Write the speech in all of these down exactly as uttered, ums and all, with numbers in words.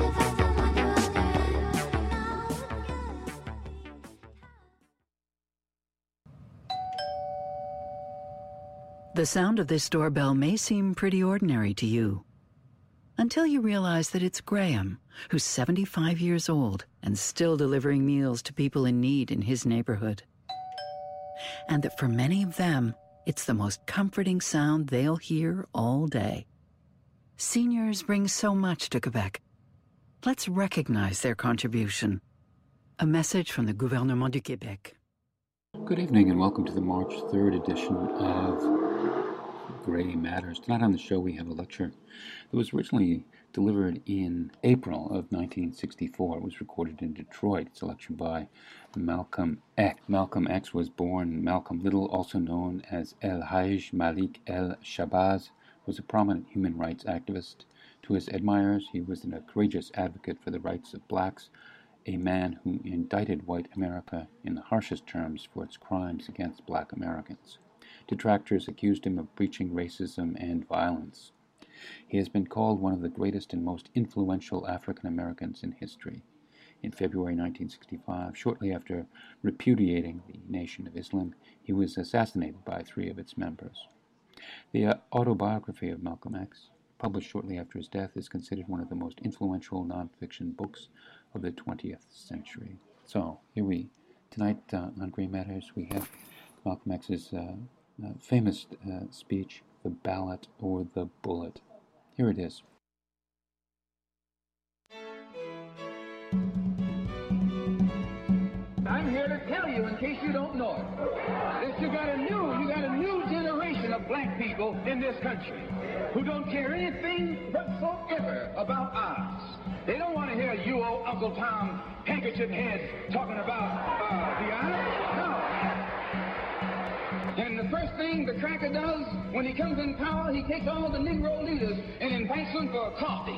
The sound of this doorbell may seem pretty ordinary to you, until you realize that it's Graham, who's seventy-five years old and still delivering meals to people in need in his neighborhood. And that for many of them, it's the most comforting sound they'll hear all day. Seniors bring so much to Quebec. Let's recognize their contribution. A message from the Gouvernement du Québec. Good evening and welcome to the March third edition of Gray Matters. Tonight on the show we have a lecture that was originally delivered in April of nineteen sixty-four. It was recorded in Detroit. It's a lecture by Malcolm X. Malcolm X was born Malcolm Little, also known as El Haj Malik El Shabazz, was a prominent human rights activist. To his admirers, he was a courageous advocate for the rights of blacks, a man who indicted white America in the harshest terms for its crimes against black Americans. Detractors accused him of preaching racism and violence. He has been called one of the greatest and most influential African Americans in history. In February nineteen sixty-five, shortly after repudiating the Nation of Islam, he was assassinated by three of its members. The uh, autobiography of Malcolm X, published shortly after his death, is considered one of the most influential nonfiction books of the twentieth century. So, here we, tonight uh, on Gray Matters, we have Malcolm X's uh, uh, famous uh, speech, The Ballot or the Bullet. Here it is. I'm here to tell you, in case you don't know it, that you got a new, you got a new generation of black people in this country who don't care anything whatsoever about ours. They don't want to hear you old Uncle Tom handkerchief heads talking about uh, the honor. No. And the first thing the cracker does when he comes in power, he takes all the Negro leaders and invites them for a coffee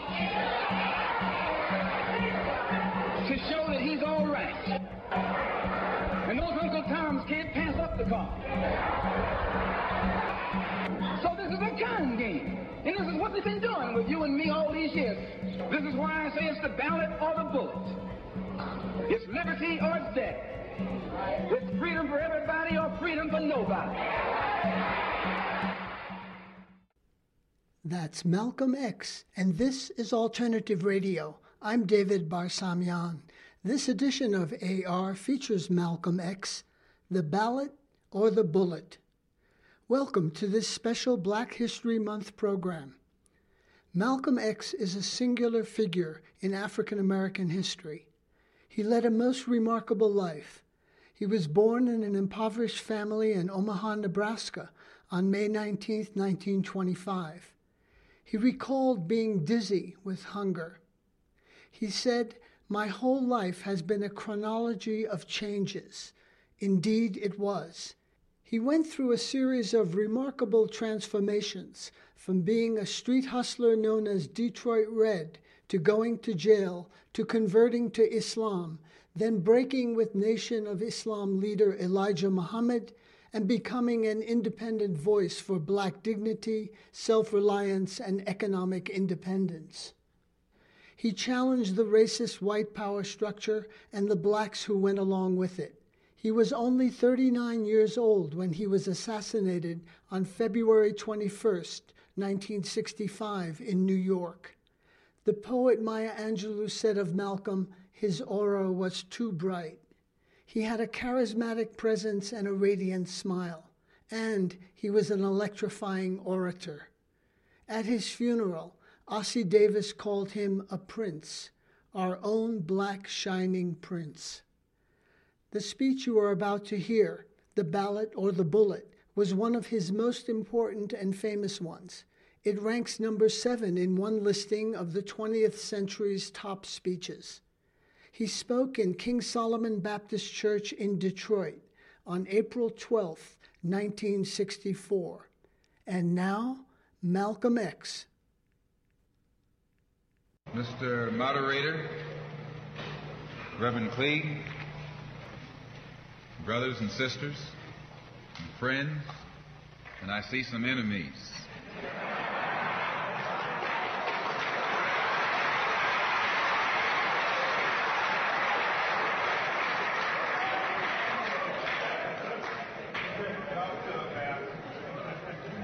to show that he's all right. And those Uncle Toms can't pass up the coffee. So this is a con game. And this is what they've been doing with you and me all these years. This is why I say it's the ballot or the bullet. It's liberty or it's death. It's freedom for everybody or freedom for nobody. That's Malcolm X, and this is Alternative Radio. I'm David Barsamian. This edition of A R features Malcolm X, The Ballot or the Bullet. Welcome to this special Black History Month program. Malcolm X is a singular figure in African American history. He led a most remarkable life. He was born in an impoverished family in Omaha, Nebraska on May nineteenth, nineteen twenty-five. He recalled being dizzy with hunger. He said, "My whole life has been a chronology of changes." Indeed, it was. He went through a series of remarkable transformations, from being a street hustler known as Detroit Red, to going to jail, to converting to Islam, then breaking with Nation of Islam leader Elijah Muhammad, and becoming an independent voice for black dignity, self-reliance, and economic independence. He challenged the racist white power structure and the blacks who went along with it. He was anonly thirty-nine years old when he was assassinated on February twenty-first, nineteen sixty-five in New York. The poet Maya Angelou said of Malcolm, his aura was too bright. He had a charismatic presence and a radiant smile, and he was an electrifying orator. At his funeral, Ossie Davis called him a prince, our own black shining prince. The speech you are about to hear, The Ballot or the Bullet, was one of his most important and famous ones. It ranks number seven in one listing of the twentieth century's top speeches. He spoke in King Solomon Baptist Church in Detroit on April twelfth, nineteen sixty-four. And now, Malcolm X. Mister Moderator, Reverend Cleage, brothers and sisters, and friends, and I see some enemies.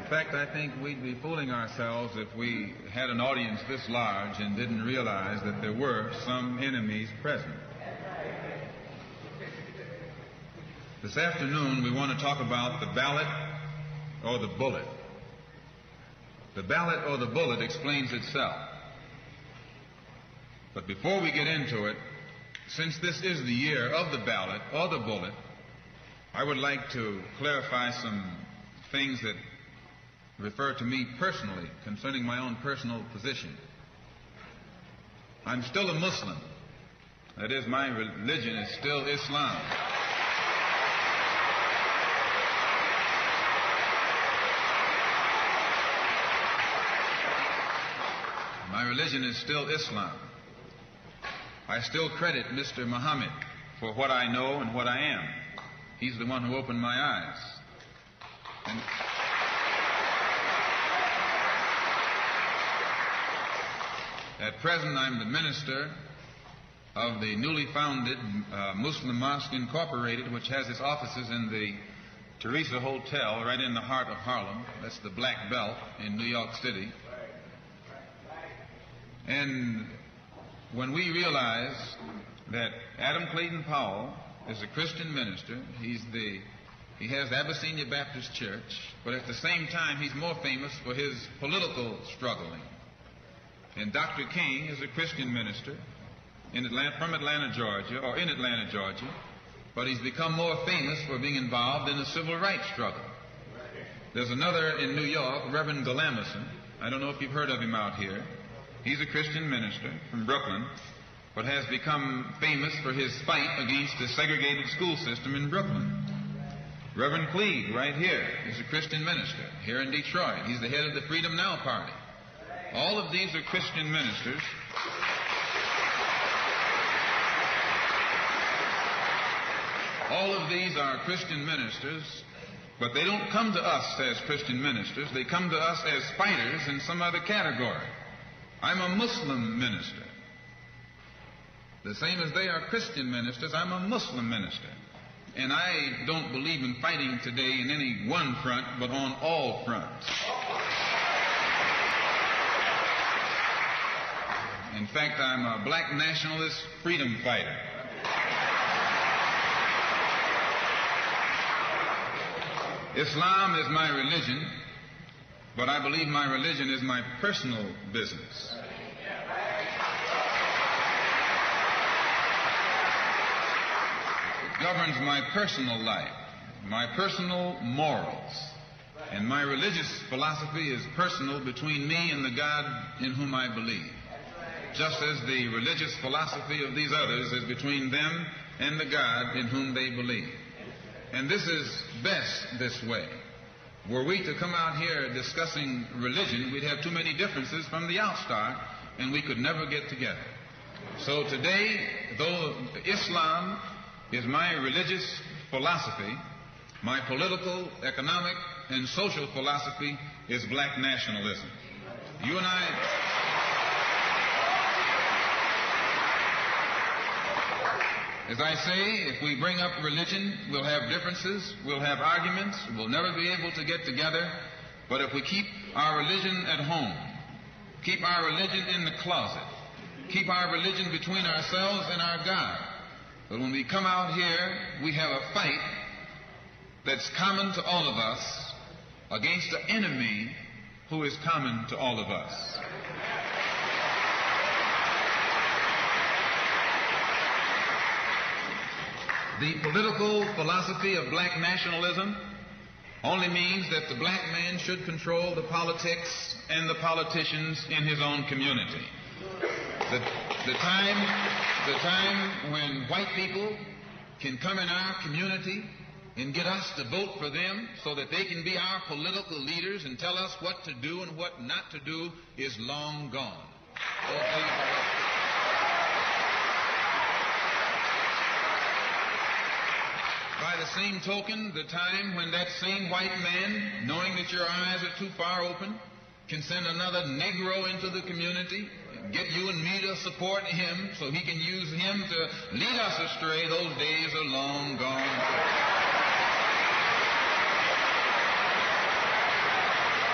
fact, I think we'd be fooling ourselves if we had an audience this large and didn't realize that there were some enemies present. This afternoon, we want to talk about the ballot or the bullet. The ballot or the bullet explains itself. But before we get into it, since this is the year of the ballot or the bullet, I would like to clarify some things that refer to me personally concerning my own personal position. I'm still a Muslim. That is, my religion is still Islam. My religion is still Islam. I still credit Mister Muhammad for what I know and what I am. He's the one who opened my eyes. And at present, I'm the minister of the newly founded uh, Muslim Mosque Incorporated, which has its offices in the Teresa Hotel right in the heart of Harlem. That's the Black Belt in New York City. And when we realize that Adam Clayton Powell is a Christian minister, he's the, he has the Abyssinia Baptist Church, but at the same time he's more famous for his political struggling. And Doctor King is a Christian minister in Atlanta, from Atlanta, Georgia, or in Atlanta, Georgia, but he's become more famous for being involved in the civil rights struggle. There's another in New York, Reverend Galamison. I don't know if you've heard of him out here. He's a Christian minister from Brooklyn, but has become famous for his fight against the segregated school system in Brooklyn. Reverend Cleave, right here, is a Christian minister here in Detroit. He's the head of the Freedom Now Party. All of these are Christian ministers. All of these are Christian ministers, but they don't come to us as Christian ministers. They come to us as fighters in some other category. I'm a Muslim minister. The same as they are Christian ministers, I'm a Muslim minister. And I don't believe in fighting today in any one front, but on all fronts. In fact, I'm a black nationalist freedom fighter. Islam is my religion, but I believe my religion is my personal business. It governs my personal life, my personal morals, and my religious philosophy is personal between me and the God in whom I believe, just as the religious philosophy of these others is between them and the God in whom they believe. And this is best this way. Were we to come out here discussing religion, we'd have too many differences from the outstart, and we could never get together. So today, though Islam is my religious philosophy, my political, economic, and social philosophy is black nationalism. You and I... As I say, if we bring up religion, we'll have differences, we'll have arguments, we'll never be able to get together. But if we keep our religion at home, keep our religion in the closet, keep our religion between ourselves and our God, but when we come out here, we have a fight that's common to all of us against the enemy who is common to all of us. The political philosophy of black nationalism only means that the black man should control the politics and the politicians in his own community. The, the time, the time when white people can come in our community and get us to vote for them so that they can be our political leaders and tell us what to do and what not to do is long gone. By the same token, the time when that same white man, knowing that your eyes are too far open, can send another Negro into the community, get you and me to support him so he can use him to lead us astray, those days are long gone.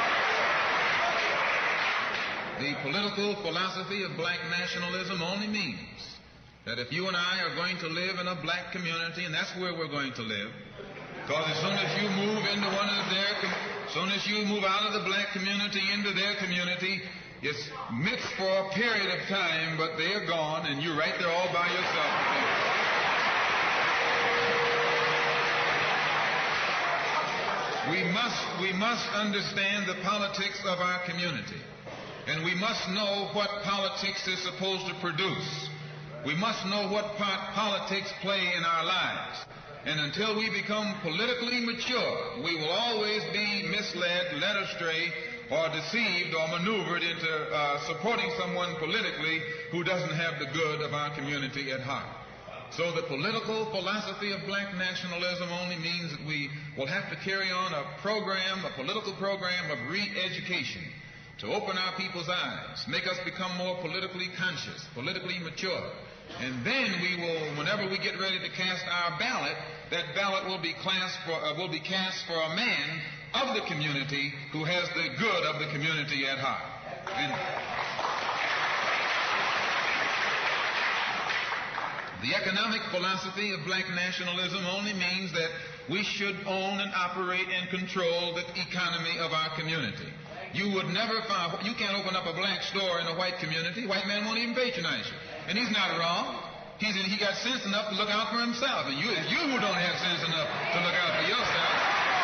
The political philosophy of black nationalism only means that if you and I are going to live in a black community, and that's where we're going to live, because as soon as you move into one of their, as soon as you move out of the black community into their community, it's mixed for a period of time, but they're gone, and you're right there all by yourself. We must, we must understand the politics of our community, and we must know what politics is supposed to produce. We must know what part politics play in our lives. And until we become politically mature, we will always be misled, led astray, or deceived or maneuvered into uh, supporting someone politically who doesn't have the good of our community at heart. So the political philosophy of black nationalism only means that we will have to carry on a program, a political program of re-education to open our people's eyes, make us become more politically conscious, politically mature. And then we will, whenever we get ready to cast our ballot, that ballot will be, cast for, uh, will be cast for a man of the community who has the good of the community at heart. And the economic philosophy of black nationalism only means that we should own and operate and control the economy of our community. You would never find, you can't open up a black store in a white community. White man won't even patronize you. And he's not wrong. He's, he got sense enough to look out for himself. And you, it's you who don't have sense enough to look out for yourself.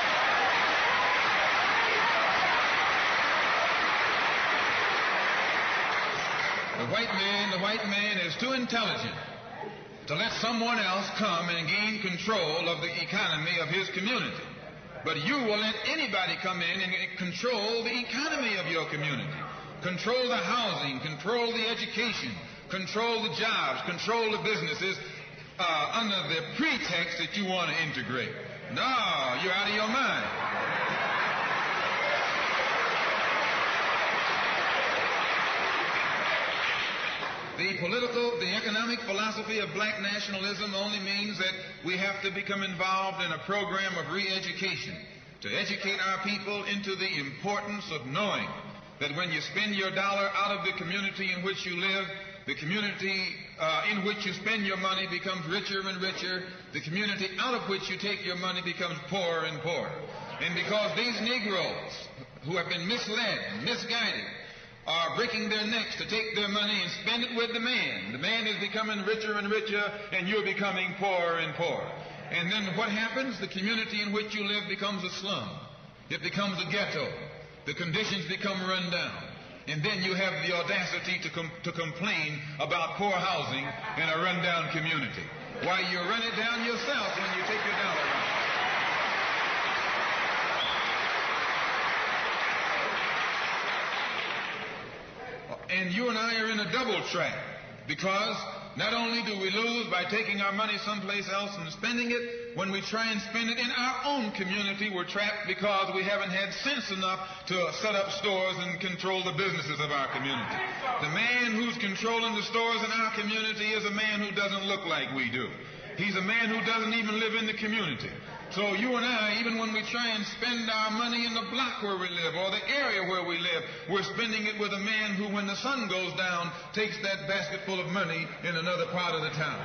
The white man, the white man is too intelligent to let someone else come and gain control of the economy of his community. But you will let anybody come in and control the economy of your community. Control the housing, control the education, control the jobs, control the businesses uh, under the pretext that you want to integrate. No, you're out of your mind. The political, the economic philosophy of black nationalism only means that we have to become involved in a program of re-education to educate our people into the importance of knowing that when you spend your dollar out of the community in which you live, the community uh, in which you spend your money becomes richer and richer. The community out of which you take your money becomes poorer and poorer. And because these Negroes who have been misled, misguided, are breaking their necks to take their money and spend it with the man. The man is becoming richer and richer, and you're becoming poorer and poorer. And then what happens? The community in which you live becomes a slum. It becomes a ghetto. The conditions become run down. And then you have the audacity to, com- to complain about poor housing in a run-down community. Why, you run it down yourself when you take your dollar out. And you and I are in a double trap, because not only do we lose by taking our money someplace else and spending it, when we try and spend it in our own community, we're trapped because we haven't had sense enough to set up stores and control the businesses of our community. The man who's controlling the stores in our community is a man who doesn't look like we do. He's a man who doesn't even live in the community. So you and I, even when we try and spend our money in the block where we live or the area where we live, we're spending it with a man who, when the sun goes down, takes that basket full of money in another part of the town.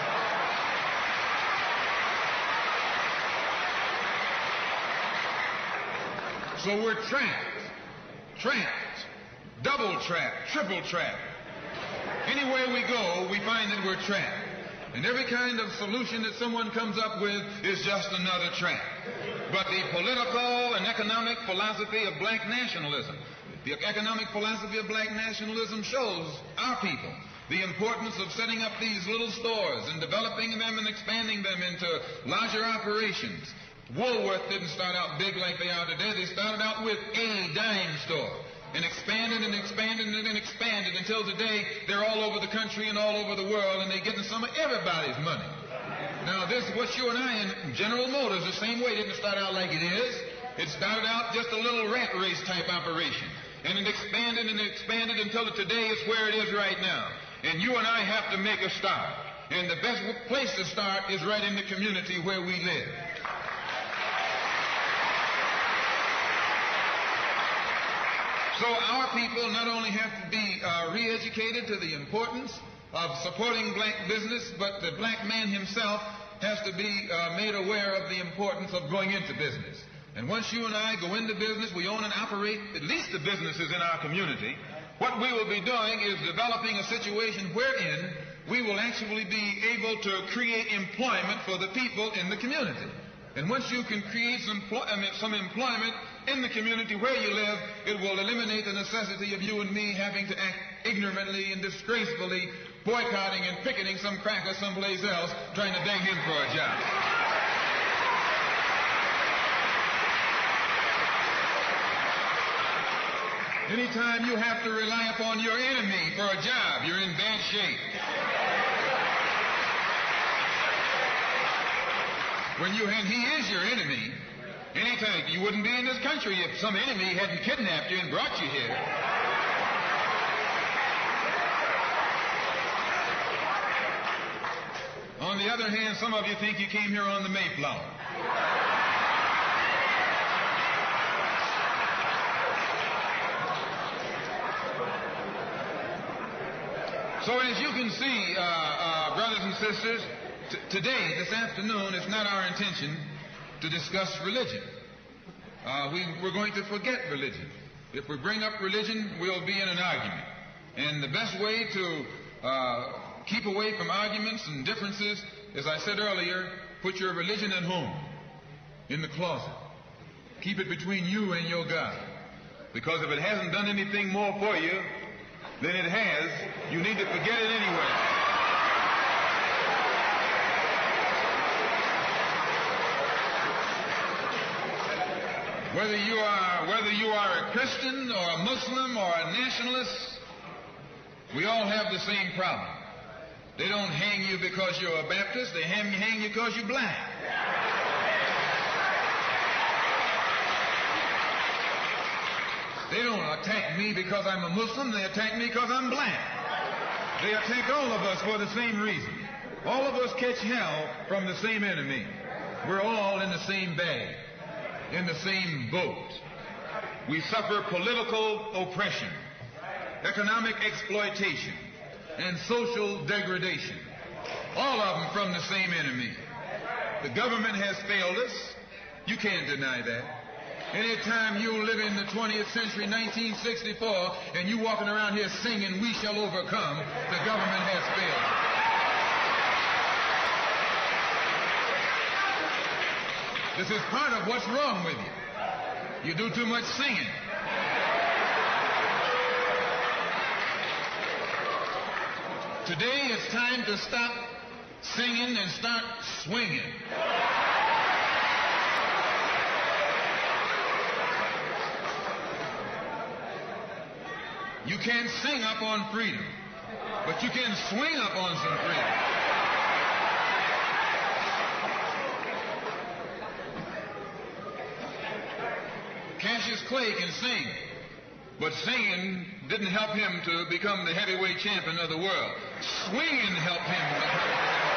So we're trapped, trapped, double trapped, triple trapped. Anywhere we go, we find that we're trapped. And every kind of solution that someone comes up with is just another trap. But the political and economic philosophy of black nationalism, the economic philosophy of black nationalism shows our people the importance of setting up these little stores and developing them and expanding them into larger operations. Woolworth didn't start out big like they are today. They started out with a dime store and expanded and expanded and expanded until today they're all over the country and all over the world, and they're getting some of everybody's money. Now, this, what you and I in General Motors, the same way, didn't start out like it is. It started out just a little rat race type operation, and it expanded and expanded until today is where it is right now. And you and I have to make a start. And the best place to start is right in the community where we live. So our people not only have to be uh, re-educated to the importance of supporting black business, but the black man himself has to be uh, made aware of the importance of going into business. And once you and I go into business, we own and operate at least the businesses in our community. What we will be doing is developing a situation wherein we will actually be able to create employment for the people in the community. And once you can create some, I mean, some employment in the community where you live, it will eliminate the necessity of you and me having to act ignorantly and disgracefully, boycotting and picketing some cracker someplace else, trying to beg him for a job. Anytime you have to rely upon your enemy for a job, you're in bad shape. When you, and he is your enemy, anytime, you wouldn't be in this country if some enemy hadn't kidnapped you and brought you here. On the other hand, some of you think you came here on the Mayflower. So as you can see, uh, uh, brothers and sisters, T- today, this afternoon, it's not our intention to discuss religion. Uh, we, we're going to forget religion. If we bring up religion, we'll be in an argument. And the best way to uh, keep away from arguments and differences, as I said earlier, put your religion at home, in the closet. Keep it between you and your God. Because if it hasn't done anything more for you than it has, you need to forget it anyway. Whether you are whether you are a Christian or a Muslim or a nationalist, we all have the same problem. They don't hang you because you're a Baptist, they hang, hang you because you're black. They don't attack me because I'm a Muslim, they attack me because I'm black. They attack all of us for the same reason. All of us catch hell from the same enemy. We're all in the same bag, in the same boat. We suffer political oppression, economic exploitation, and social degradation. All of them from the same enemy. The government has failed us. You can't deny that. Anytime you live in the twentieth century, nineteen sixty-four, and you walking around here singing, "We shall overcome," the government has failed. This is part of what's wrong with you. You do too much singing. Today it's time to stop singing and start swinging. You can't sing up on freedom, but you can swing up on some freedom. Cassius Clay can sing, but singing didn't help him to become the heavyweight champion of the world. Swinging helped him become.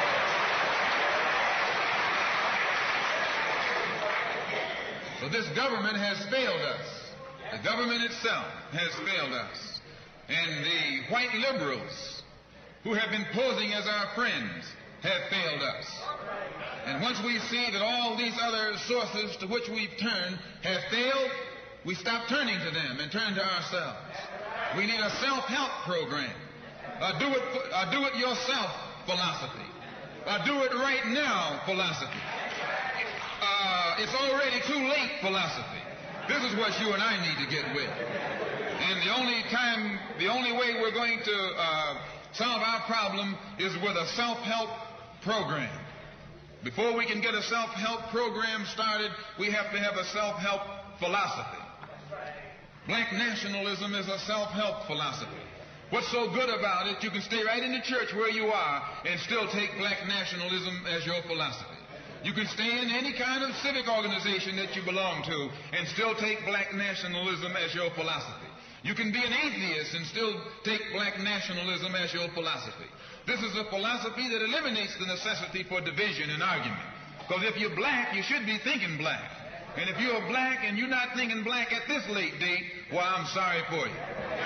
So this government has failed us. The government itself has failed us. And the white liberals who have been posing as our friends have failed us. And once we see that all these other sources to which we've turned have failed, we stop turning to them and turn to ourselves. We need a self-help program, a do it, a do it yourself philosophy, a do it right now philosophy. Uh, it's already too late philosophy. This is what you and I need to get with. And the only time, the only way we're going to uh, solve our problem is with a self-help program. Before we can get a self-help program started, we have to have a self-help philosophy. Black nationalism is a self-help philosophy. What's so good about it, you can stay right in the church where you are and still take black nationalism as your philosophy. You can stay in any kind of civic organization that you belong to and still take black nationalism as your philosophy. You can be an atheist and still take black nationalism as your philosophy. This is a philosophy that eliminates the necessity for division and argument. Because if you're black, you should be thinking black. And if you're black and you're not thinking black at this late date, well, I'm sorry for you.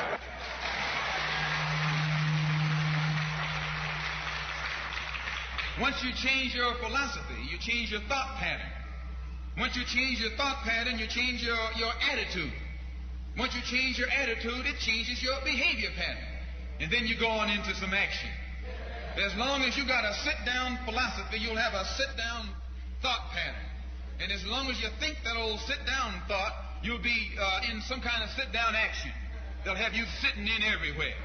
Once you change your philosophy, you change your thought pattern. Once you change your thought pattern, you change your, your attitude. Once you change your attitude, it changes your behavior pattern. And then you go on into some action. As long as you got a sit-down philosophy, you'll have a sit-down thought pattern. And as long as you think that old sit-down thought, you'll be uh, in some kind of sit-down action. They'll have you sitting in everywhere.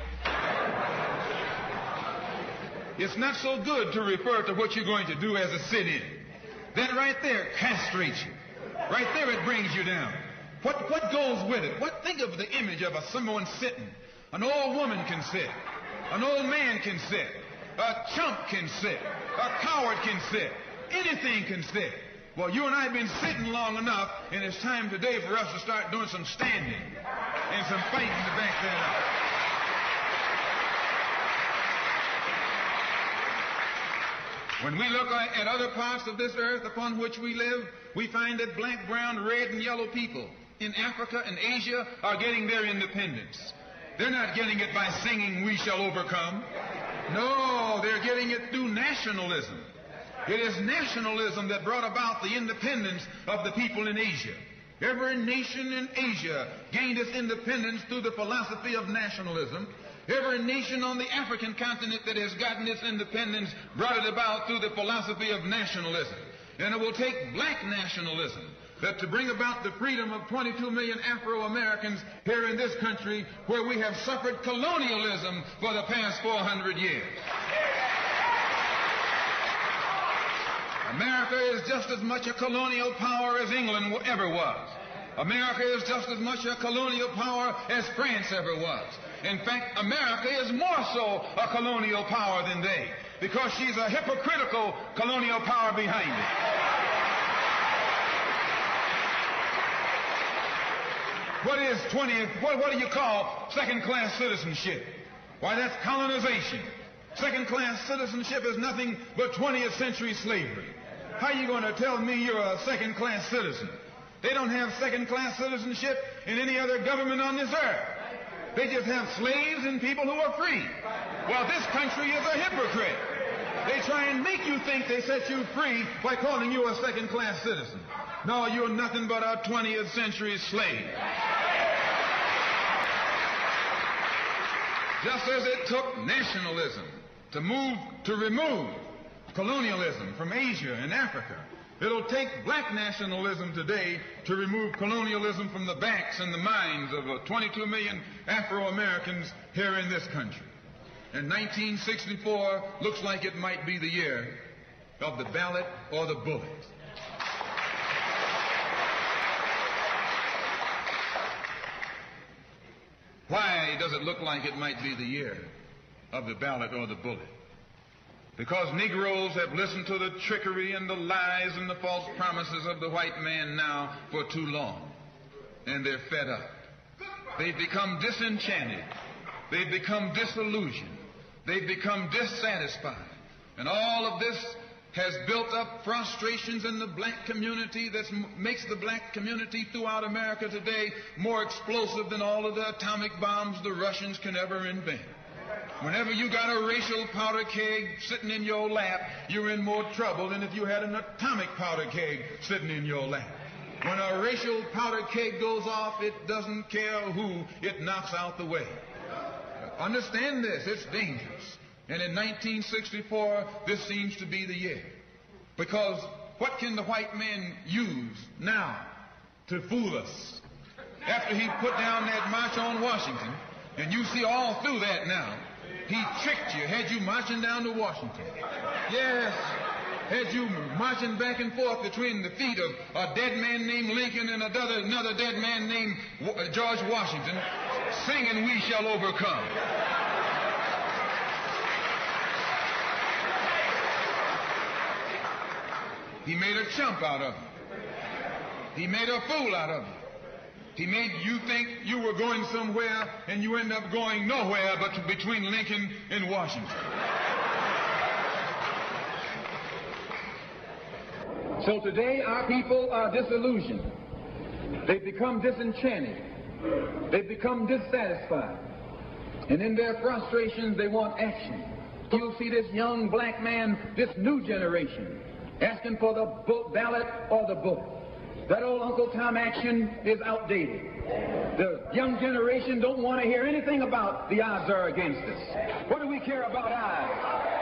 It's not so good to refer to what you're going to do as a sit-in. That right there castrates you. Right there it brings you down. What, what goes with it? What, think of the image of a, someone sitting. An old woman can sit. An old man can sit. A chump can sit. A coward can sit. Anything can sit. Well, you and I have been sitting long enough, and it's time today for us to start doing some standing and some fighting to back that up. When we look at other parts of this earth upon which we live, we find that black, brown, red, and yellow people in Africa and Asia are getting their independence. They're not getting it by singing, "We shall overcome." No, they're getting it through nationalism. It is nationalism that brought about the independence of the people in Asia. Every nation in Asia gained its independence through the philosophy of nationalism. Every nation on the African continent that has gotten its independence brought it about through the philosophy of nationalism. And it will take black nationalism that to bring about the freedom of twenty-two million Afro-Americans here in this country where we have suffered colonialism for the past four hundred years. America is just as much a colonial power as England ever was. America is just as much a colonial power as France ever was. In fact, America is more so a colonial power than they, because she's a hypocritical colonial power behind it. What is twentieth, what, what do you call second-class citizenship? Why, that's colonization. Second-class citizenship is nothing but twentieth century slavery. How are you going to tell me you're a second-class citizen? They don't have second-class citizenship in any other government on this earth. They just have slaves and people who are free. Well, this country is a hypocrite. They try and make you think they set you free by calling you a second-class citizen. No, you're nothing but a twentieth century slave. Just as it took nationalism to move, to remove colonialism from Asia and Africa, it'll take black nationalism today to remove colonialism from the backs and the minds of uh, twenty-two million Afro-Americans here in this country. And nineteen sixty-four looks like it might be the year of the ballot or the bullet. Why does it look like it might be the year of the ballot or the bullet? Because Negroes have listened to the trickery and the lies and the false promises of the white man now for too long. And they're fed up. They've become disenchanted. They've become disillusioned. They've become dissatisfied. And all of this has built up frustrations in the black community that makes the black community throughout America today more explosive than all of the atomic bombs the Russians can ever invent. Whenever you got a racial powder keg sitting in your lap, you're in more trouble than if you had an atomic powder keg sitting in your lap. When a racial powder keg goes off, it doesn't care who it knocks out the way. Understand this, it's dangerous. And in nineteen sixty-four, this seems to be the year. Because what can the white man use now to fool us? After he put down that march on Washington, and you see all through that now, he tricked you, had you marching down to Washington. Yes, had you marching back and forth between the feet of a dead man named Lincoln and another, another dead man named George Washington, singing "We Shall Overcome." He made a chump out of you. He made a fool out of you. He made you think you were going somewhere, and you end up going nowhere but between Lincoln and Washington. So today our people are disillusioned. They've become disenchanted. They've become dissatisfied. And in their frustrations, they want action. You'll see this young black man, this new generation, asking for the book, ballot or the book. That old Uncle Tom action is outdated. The young generation don't want to hear anything about the odds are against us. What do we care about odds?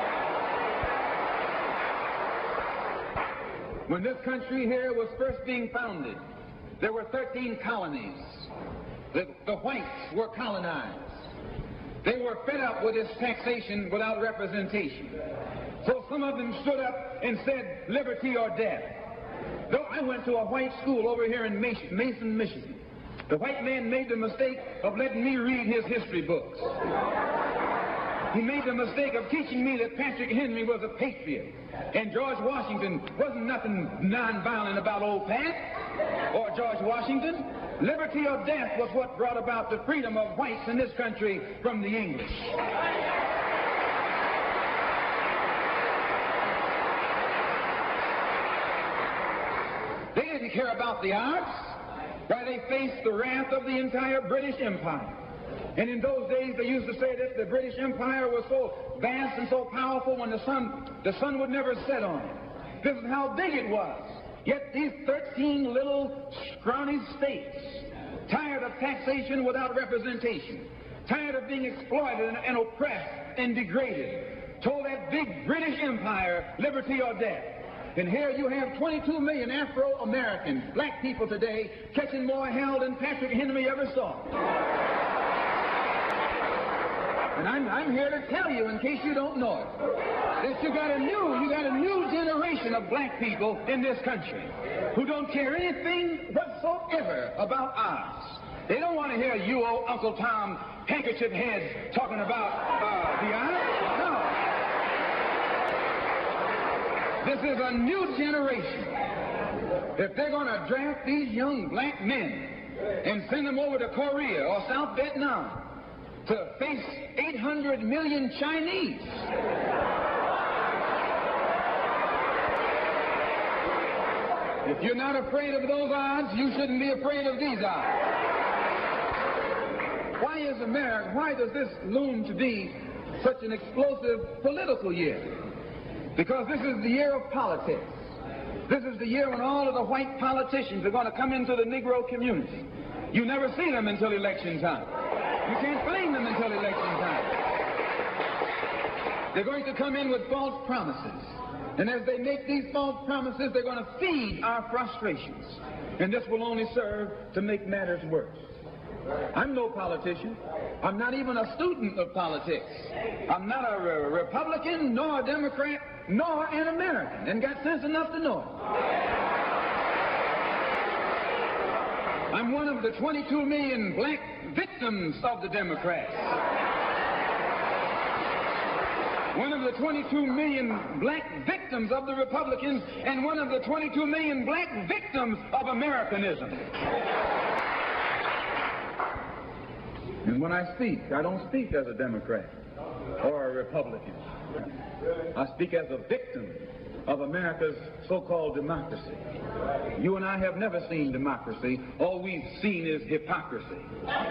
When this country here was first being founded, there were thirteen colonies. The, the whites were colonized. They were fed up with this taxation without representation. So some of them stood up and said, liberty or death. Though I went to a white school over here in Mason, Michigan. The white man made the mistake of letting me read his history books. He made the mistake of teaching me that Patrick Henry was a patriot and George Washington wasn't nothing non-violent about old Pat or George Washington. Liberty or death was what brought about the freedom of whites in this country from the English. They didn't care about the odds. Why, they faced the wrath of the entire British Empire. And in those days, they used to say that the British Empire was so vast and so powerful when the sun, the sun would never set on it. This is how big it was. Yet these thirteen little scrawny states, tired of taxation without representation, tired of being exploited and, and oppressed and degraded, told that big British Empire, liberty or death. And here you have twenty-two million Afro-Americans, black people today, catching more hell than Patrick Henry ever saw. And I'm, I'm here to tell you, in case you don't know it, that you got a new, you got a new generation of black people in this country who don't care anything whatsoever about odds. They don't want to hear you, old Uncle Tom, handkerchief heads, talking about uh, the odds. No. This is a new generation. If they're going to draft these young black men and send them over to Korea or South Vietnam to face eight hundred million Chinese. If you're not afraid of those odds, you shouldn't be afraid of these odds. Why is America, why does this loom to be such an explosive political year? Because this is the year of politics. This is the year when all of the white politicians are going to come into the Negro community. You never see them until election time. You can't blame them until election time. They're going to come in with false promises. And as they make these false promises, they're going to feed our frustrations. And this will only serve to make matters worse. I'm no politician. I'm not even a student of politics. I'm not a re- Republican, nor a Democrat, nor an American, and got sense enough to know it. I'm one of the twenty-two million black victims of the Democrats. One of the twenty-two million black victims of the Republicans, and one of the twenty-two million black victims of Americanism. And when I speak, I don't speak as a Democrat or a Republican. I speak as a victim of America's so-called democracy. You and I have never seen democracy. All we've seen is hypocrisy.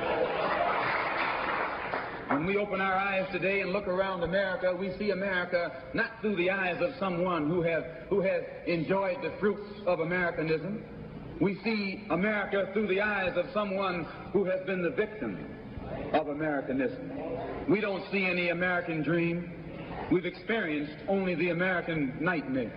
When we open our eyes today and look around America, we see America not through the eyes of someone who has, who has enjoyed the fruits of Americanism. We see America through the eyes of someone who has been the victim of Americanism. We don't see any American dream. We've experienced only the American nightmare.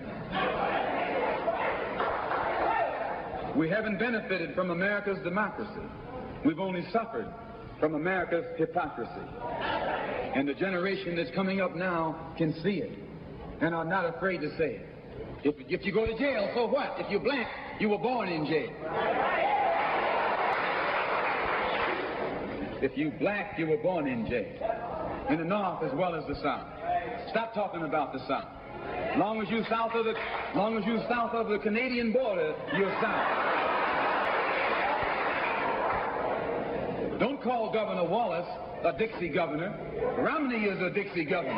We haven't benefited from America's democracy. We've only suffered from America's hypocrisy. And the generation that's coming up now can see it and are not afraid to say it. If, if you go to jail, so what? If you're black, you were born in jail. If you black, you were born in jail. In the North as well as the South. Stop talking about the South. Long as you south of the, long as you south of the Canadian border, you're south. Don't call Governor Wallace a Dixie governor. Romney is a Dixie governor.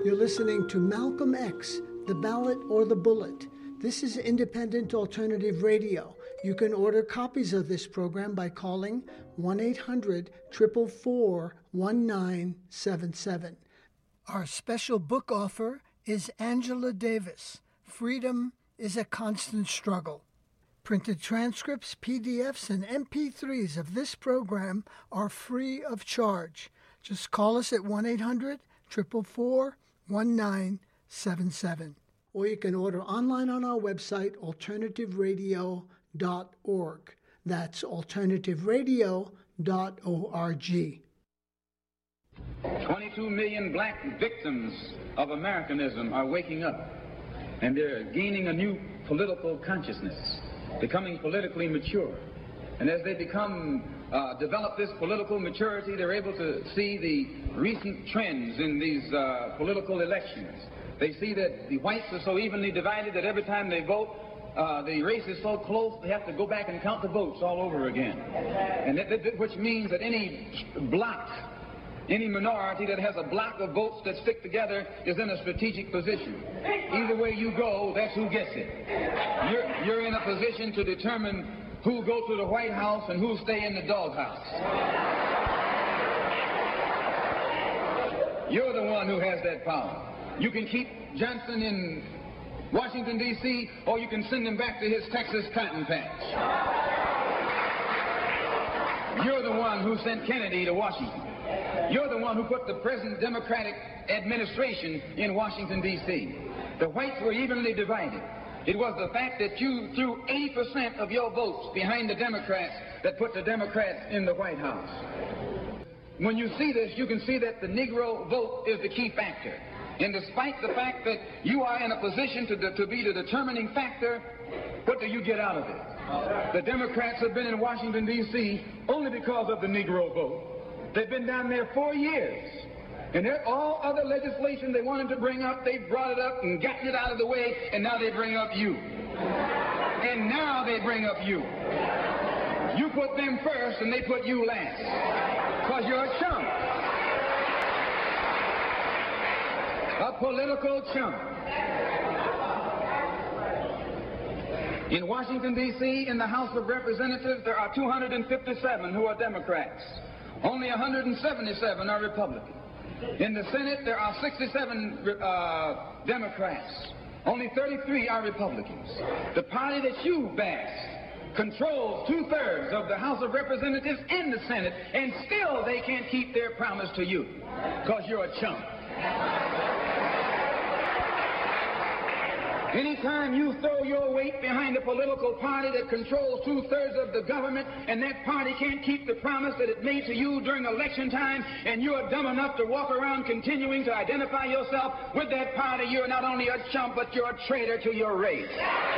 You're listening to Malcolm X, The Ballot or the Bullet. This is independent alternative radio. You can order copies of this program by calling one eight hundred, four four four, one nine seven seven. Our special book offer is Angela Davis, Freedom is a Constant Struggle. Printed transcripts, P D Fs, and M P threes of this program are free of charge. Just call us at one eight hundred, four four four, one nine seven seven. Or you can order online on our website, alternative radio dot org. That's alternative radio dot org. twenty-two million black victims of Americanism are waking up, and they're gaining a new political consciousness, becoming politically mature. And as they become, uh, develop this political maturity, they're able to see the recent trends in these uh, political elections. They see that the whites are so evenly divided that every time they vote, uh, the race is so close, they have to go back and count the votes all over again. And that, that, which means that any block, any minority that has a block of votes that stick together is in a strategic position. Either way you go, that's who gets it. You're, you're in a position to determine who go to the White House and who stay in the doghouse. You're the one who has that power. You can keep Johnson in Washington, D C, or you can send him back to his Texas cotton patch. You're the one who sent Kennedy to Washington. You're the one who put the present Democratic administration in Washington, D C. The whites were evenly divided. It was the fact that you threw eighty percent of your votes behind the Democrats that put the Democrats in the White House. When you see this, you can see that the Negro vote is the key factor. And despite the fact that you are in a position to, de- to be the determining factor, what do you get out of it? The Democrats have been in Washington, D C only because of the Negro vote. They've been down there four years. And all other legislation they wanted to bring up, they brought it up and gotten it out of the way, and now they bring up you. And now they bring up you. You put them first, and they put you last. Because you're a chump. A political chump. In Washington, D C, in the House of Representatives, there are two hundred fifty-seven who are Democrats. Only one hundred seventy-seven are Republicans. In the Senate, there are sixty-seven uh, Democrats. Only thirty-three are Republicans. The party that you backed controls two-thirds of the House of Representatives and the Senate, and still they can't keep their promise to you, because you're a chump. Anytime you throw your weight behind a political party that controls two-thirds of the government, and that party can't keep the promise that it made to you during election time, and you're dumb enough to walk around continuing to identify yourself with that party, you're not only a chump, but you're a traitor to your race.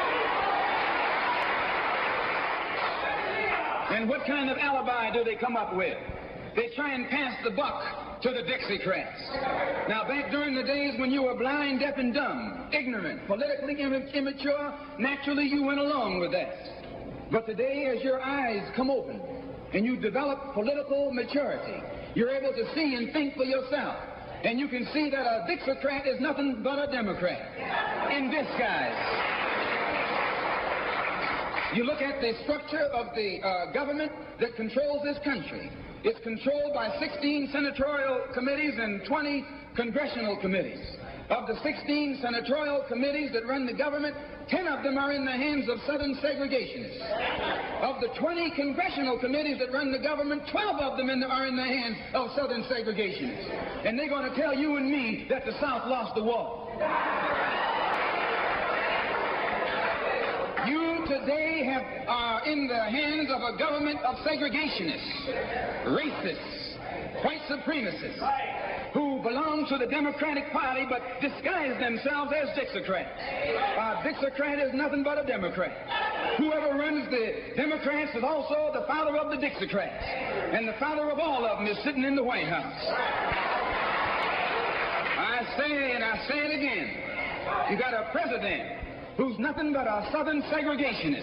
And what kind of alibi do they come up with? They try and pass the buck to the Dixiecrats. Now, back during the days when you were blind, deaf, and dumb, ignorant, politically Im- immature, naturally you went along with that. But today, as your eyes come open and you develop political maturity, you're able to see and think for yourself. And you can see that a Dixiecrat is nothing but a Democrat in disguise. You look at the structure of the uh, government that controls this country. It's controlled by sixteen senatorial committees and twenty congressional committees. Of the sixteen senatorial committees that run the government, ten of them are in the hands of Southern segregationists. Of the twenty congressional committees that run the government, twelve of them in the, are in the hands of Southern segregationists. And they're going to tell you and me that the South lost the war. You today have, are in the hands of a government of segregationists, racists, white supremacists, who belong to the Democratic Party but disguise themselves as Dixiecrats. A Dixiecrat is nothing but a Democrat. Whoever runs the Democrats is also the father of the Dixiecrats. And the father of all of them is sitting in the White House. I say and I say it again. You got a president who's nothing but a Southern segregationist.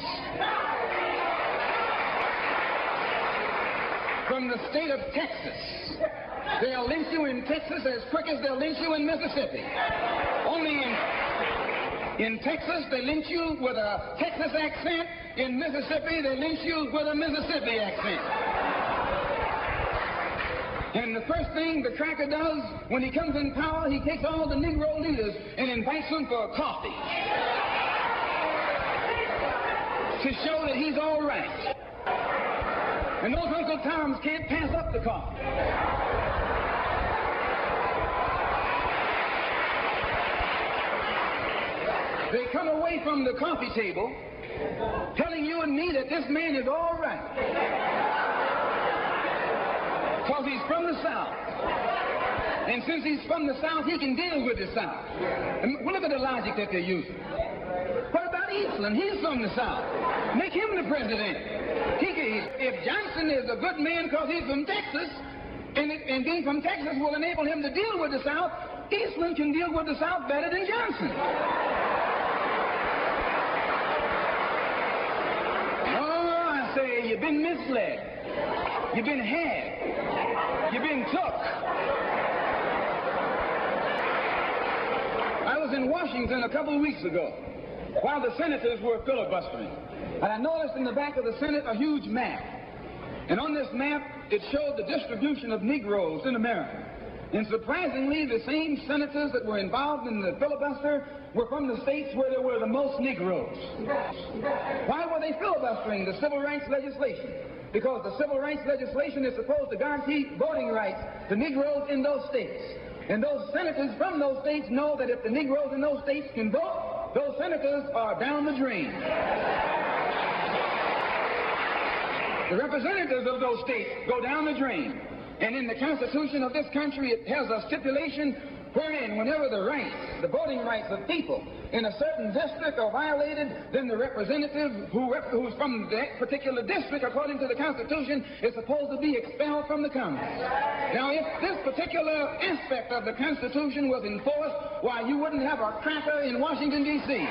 From the state of Texas, They'll lynch you in Texas as quick as they'll lynch you in Mississippi. Only in, in Texas, they lynch you with a Texas accent. In Mississippi, they lynch you with a Mississippi accent. And the first thing the cracker does when he comes in power, he takes all the Negro leaders and invites them for a coffee to show that he's all right. And those Uncle Toms can't pass up the coffee. They come away from the coffee table telling you and me that this man is all right. Because he's from the South. And since he's from the South, he can deal with the South. And look at the logic that they're using. What about Eastland? He's from the South. Make him the president. He can, if Johnson is a good man because he's from Texas, and, it, and being from Texas will enable him to deal with the South, Eastland can deal with the South better than Johnson. Oh, I say, you've been misled. You've been had. You've been took. I was in Washington a couple of weeks ago while the senators were filibustering. And I noticed in the back of the Senate a huge map. And on this map, it showed the distribution of Negroes in America. And surprisingly, the same senators that were involved in the filibuster were from the states where there were the most Negroes. Why were they filibustering the civil rights legislation? Because the civil rights legislation is supposed to guarantee voting rights to Negroes in those states. And those senators from those states know that if the Negroes in those states can vote, those senators are down the drain. The representatives of those states go down the drain. And in the Constitution of this country, it has a stipulation wherein whenever the rights, the voting rights of people in a certain district are violated, then the representative who rep who's from that particular district, according to the Constitution, is supposed to be expelled from the Congress. Now, if this particular aspect of the Constitution was enforced, why, you wouldn't have a cracker in Washington, D C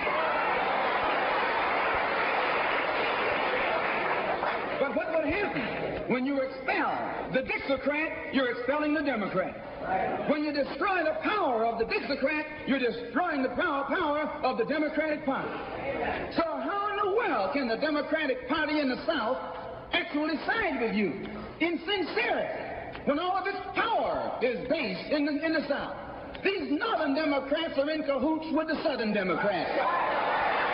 But what would happen when you expel the Dixiecrat? You're expelling the Democrat. When you destroy the power of the Dixiecrat, you're destroying the power, power of the Democratic Party. So how in the world can the Democratic Party in the South actually side with you in sincerity when all of its power is based in the, in the South? These Northern Democrats are in cahoots with the Southern Democrats.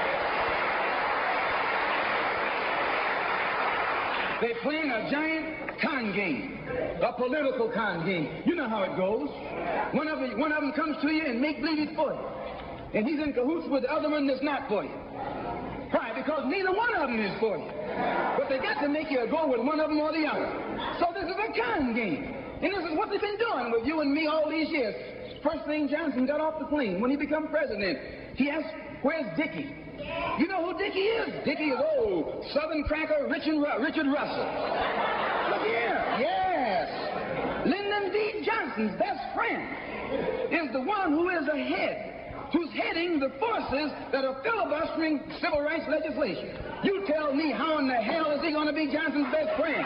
They're playing a giant con game, a political con game. You know how it goes. One of them, one of them comes to you and make believe he's for you. And he's in cahoots with the other one that's not for you. Why? Because neither one of them is for you. But they got to make you go with one of them or the other. So this is a con game. And this is what they've been doing with you and me all these years. First thing Johnson got off the plane, when he became president, he asked, where's Dickie? You know who Dickie is? Dickie is old Southern cracker Richard, Ru Richard Russell. Look here. Yes. Lyndon B. Johnson's best friend is the one who is ahead, who's heading the forces that are filibustering civil rights legislation. You tell me, how in the hell is he going to be Johnson's best friend?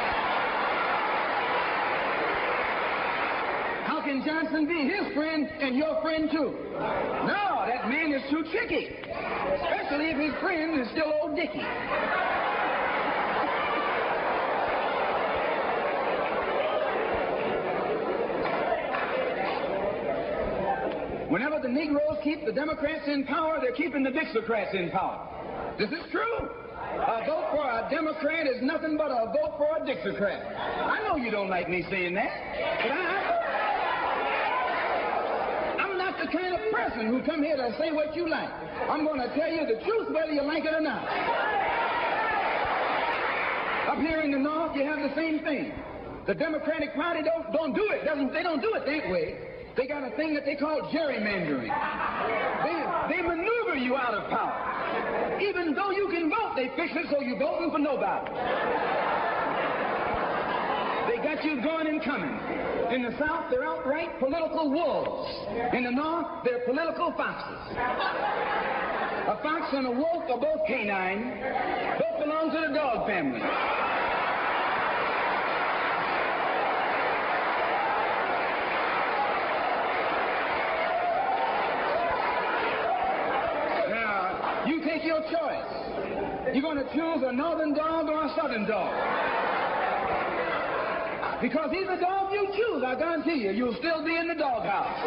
How can Johnson be his friend and your friend too? No, that man is too tricky. Especially if his friend is still old Dickie. Whenever the Negroes keep the Democrats in power, they're keeping the Dixiecrats in power. This is true. A vote for a Democrat is nothing but a vote for a Dixiecrat. I know you don't like me saying that, but I... the kind of person who come here to say what you like. I'm going to tell you the truth whether you like it or not. Up here in the North, you have the same thing. The Democratic Party don't, don't do it. Doesn't, they don't do it that way. They got a thing that they call gerrymandering. They, they maneuver you out of power. Even though you can vote, they fix it so you're voting for nobody. They got you going and coming. In the South, they're outright political wolves. In the North, they're political foxes. A fox and a wolf are both canine. Both belong to the dog family. make your choice. You're going to choose a northern dog or a southern dog. Because either dog you choose, I guarantee you, you'll still be in the doghouse.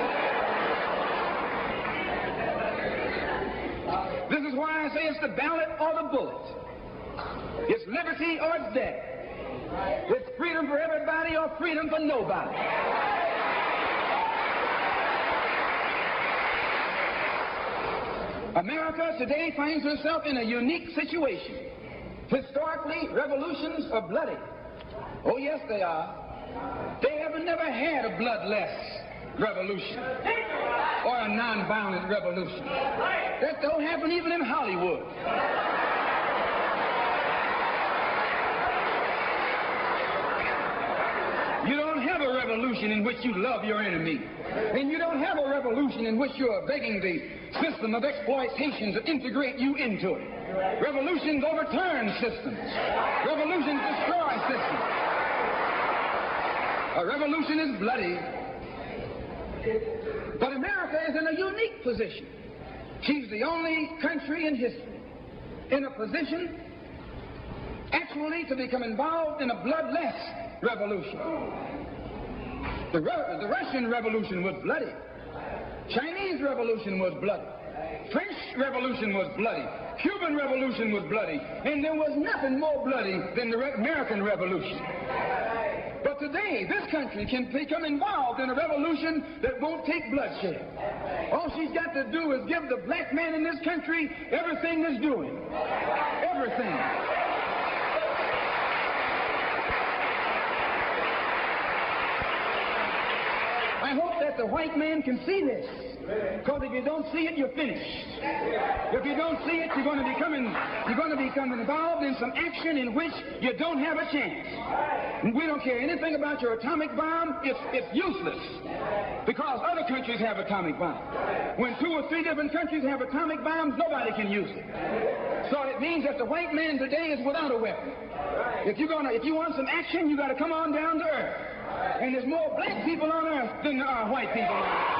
This is why I say it's the ballot or the bullet. It's liberty or it's death. It's freedom for everybody or freedom for nobody. America today finds herself in a unique situation. Historically, revolutions are bloody. Oh, yes, they are. They haven't never had a bloodless revolution or a nonviolent revolution. That don't happen even in Hollywood. You don't have a revolution in which you love your enemy. And you don't have a revolution in which you are begging the system of exploitation to integrate you into it. Revolutions overturn systems. Revolutions destroy systems. A revolution is bloody. But America is in a unique position. She's the only country in history in a position actually to become involved in a bloodless revolution. The, Re- the Russian Revolution was bloody. Chinese Revolution was bloody. French Revolution was bloody. Cuban Revolution was bloody. And there was nothing more bloody than the Re- American Revolution. But today, this country can become involved in a revolution that won't take bloodshed. All she's got to do is give the black man in this country everything he's doing. Everything. I hope that the white man can see this. Because if you don't see it, you're finished. If you don't see it, you're going to become in, you're going to become involved in some action in which you don't have a chance. And we don't care anything about your atomic bomb. It's, it's useless. Because other countries have atomic bombs. When two or three different countries have atomic bombs, nobody can use it. So it means that the white man today is without a weapon. If you're gonna, if you want some action, you got to come on down to earth. And there's more black people on earth than there are white people on earth.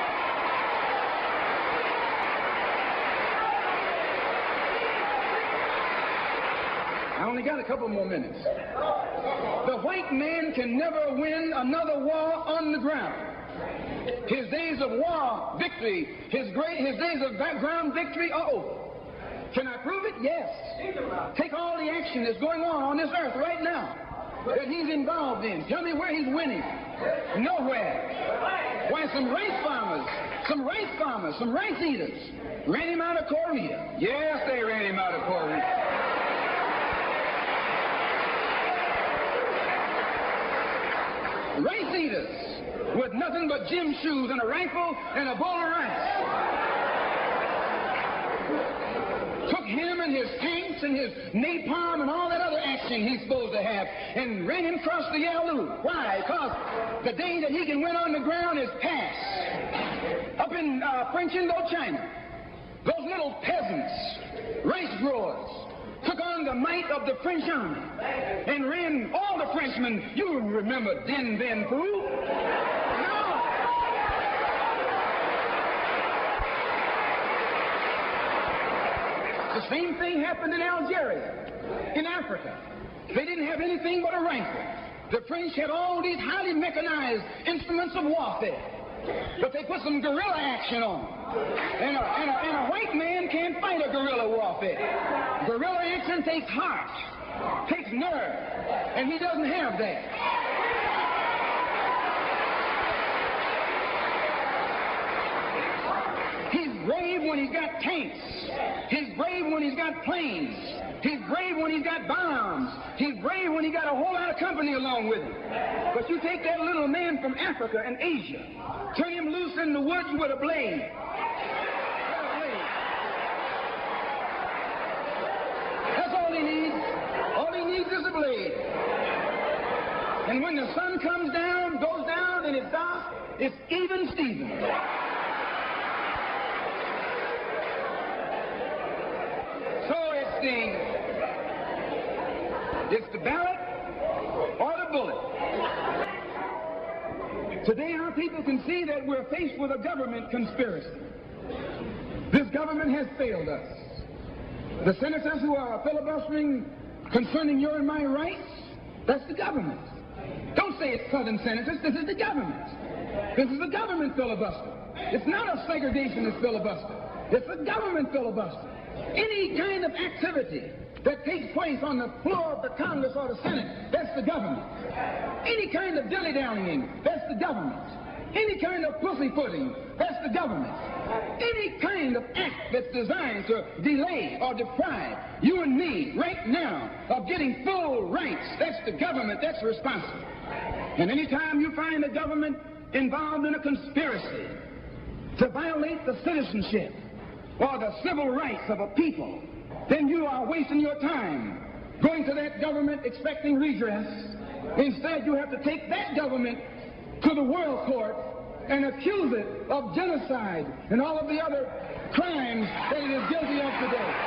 I only got a couple more minutes. The white man can never win another war on the ground. His days of war victory, his great, his days of ground victory are over. Can I prove it? Yes. Take all the action that's going on on this earth right now that he's involved in. Tell me where he's winning. Nowhere. Why, some rice farmers, some rice farmers, some rice eaters ran him out of Korea. Yes, they ran him out of Korea. Rice eaters with nothing but gym shoes and a rifle and a bowl of rice. Took him and his tanks and his napalm and all that other action he's supposed to have and ran him across the Yalu. Why? Because the day that he can win on the ground is past. Up in uh, French Indochina, those little peasants, rice growers, took on the might of the French army and ran all the Frenchmen. You remember Dien Bien Phu? No. The same thing happened in Algeria, in Africa. They didn't have anything but a rifle. The French had all these highly mechanized instruments of warfare. But they put some guerrilla action on. And a, and, a, and a white man can't fight a guerrilla warfare. Guerrilla action takes heart, takes nerve, and he doesn't have that. He's brave when he's got tanks. He's brave when he's got planes. He's brave when he's got bombs. He's brave when he got a whole lot of company along with him. But you take that little man from Africa and Asia, turn him loose in the woods with a blade. That's all he needs. All he needs is a blade. And when the sun comes down, goes down, and it's dark, it's even Steven. So it's the it's the ballot or the bullet. Today our people can see that we're faced with a government conspiracy. This government has failed us. The senators who are filibustering concerning your and my rights, that's the government. Don't say it's Southern senators. This is the government. This is the government filibuster. It's not a segregationist filibuster. It's a government filibuster. Any kind of activity that takes place on the floor of the Congress or the Senate, that's the government. Any kind of dilly-dallying, that's the government. Any kind of pussyfooting, that's the government. Any kind of act that's designed to delay or deprive you and me right now of getting full rights, that's the government that's responsible. And anytime you find the government involved in a conspiracy to violate the citizenship or the civil rights of a people, then you are wasting your time going to that government expecting redress. Instead, you have to take that government to the world court and accuse it of genocide and all of the other crimes that it is guilty of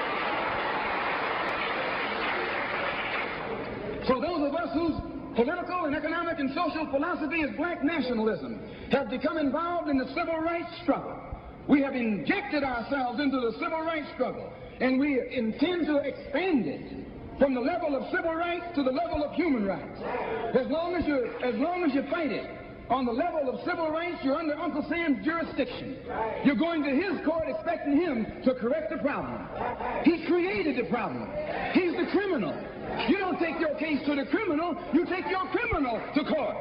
today. So those of us whose political and economic and social philosophy is black nationalism have become involved in the civil rights struggle. We have injected ourselves into the civil rights struggle, and we intend to expand it from the level of civil rights to the level of human rights. As long as you, as long as you fight it on the level of civil rights, you're under Uncle Sam's jurisdiction. You're going to his court expecting him to correct the problem. He created the problem. He's the criminal. You don't take your case to the criminal, you take your criminal to court.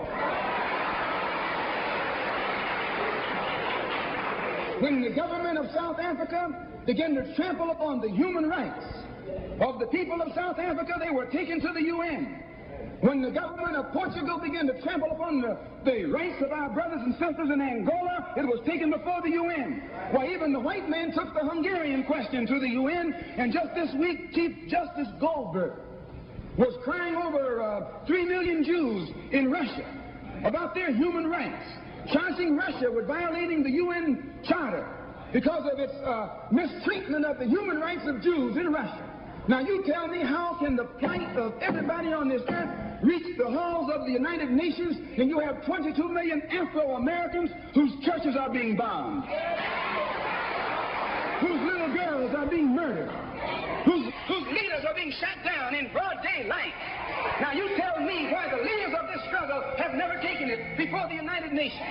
When the government of South Africa began to trample upon the human rights of the people of South Africa, they were taken to the U N. When the government of Portugal began to trample upon the, the rights of our brothers and sisters in Angola, it was taken before the U N. Why, even the white man took the Hungarian question to the U N, and just this week, Chief Justice Goldberg was crying over uh, three million Jews in Russia about their human rights, charging Russia with violating the U N Charter because of its uh, mistreatment of the human rights of Jews in Russia. Now you tell me, how can the plight of everybody on this earth reach the halls of the United Nations and you have twenty-two million Afro-Americans whose churches are being bombed, whose little girls are being murdered, whose, whose leaders are being shot down in broad daylight? Now you tell me why the leaders of this struggle have never taken it before the United Nations.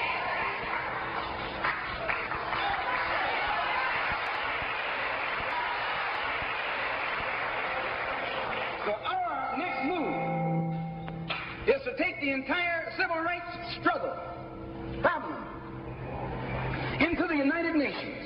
So our next move is to take the entire civil rights struggle problem into the United Nations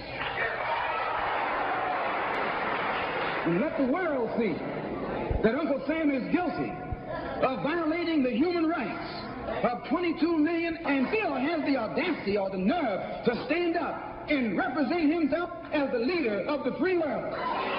and let the world see that Uncle Sam is guilty of violating the human rights of twenty-two million and still has the audacity or the nerve to stand up and represent himself as the leader of the free world.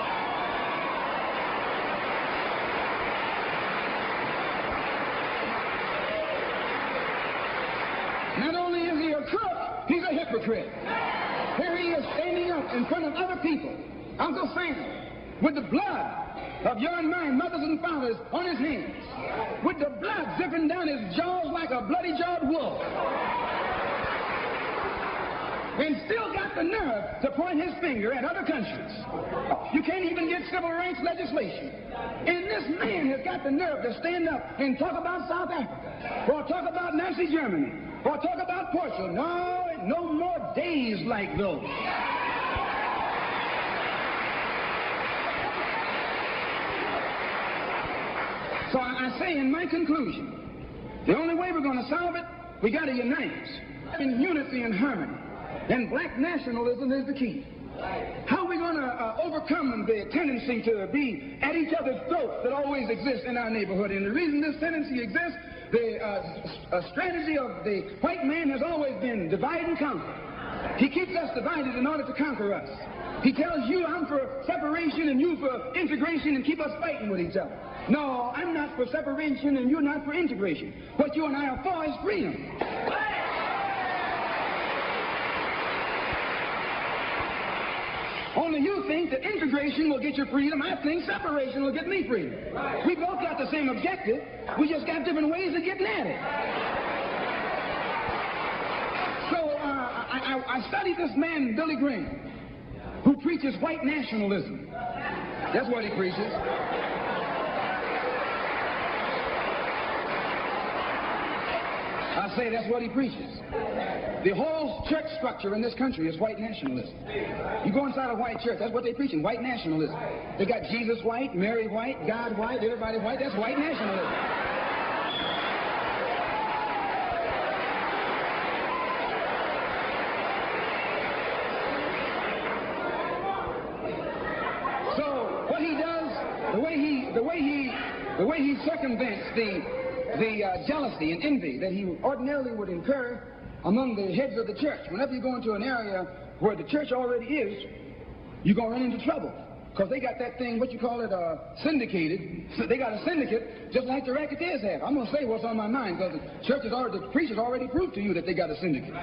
Not only is he a crook, he's a hypocrite. Here he is standing up in front of other people, Uncle Sam, with the blood of your and my mothers and fathers on his hands, with the blood dripping down his jaws like a bloody-jawed wolf, and still got the nerve to point his finger at other countries. You can't even get civil rights legislation. And this man has got the nerve to stand up and talk about South Africa, or talk about Nazi Germany, or talk about Portugal. No, no more days like those. So I, I say in my conclusion, the only way we're going to solve it, we got to unite in unity and harmony. And black nationalism is the key. How are we going to uh, overcome the tendency to be at each other's throats that always exists in our neighborhood? And the reason this tendency exists, the uh, uh, strategy of the white man has always been divide and conquer. He keeps us divided in order to conquer us. He tells you, I'm for separation and you for integration, and keep us fighting with each other. No, I'm not for separation and you're not for integration. What you and I are for is freedom. Only you think that integration will get you freedom. I think separation will get me freedom. We both got the same objective. We just got different ways of getting at it. So uh, I, I, I studied this man, Billy Graham, who preaches white nationalism. That's what he preaches. I say that's what he preaches. The whole church structure in this country is white nationalism. You go inside a white church, that's what they're preaching, white nationalism. They got Jesus white, Mary white, God white, everybody white. That's white nationalism. So what he does, the way he, the way he, the way he circumvents the the uh, jealousy and envy that he ordinarily would incur among the heads of the church. Whenever you go into an area where the church already is, you're going to run into trouble. Because they got that thing, what you call it, uh, syndicated. So they got a syndicate just like the racketeers have. I'm going to say what's on my mind because the church has already, the preachers already proved to you that they got a syndicate.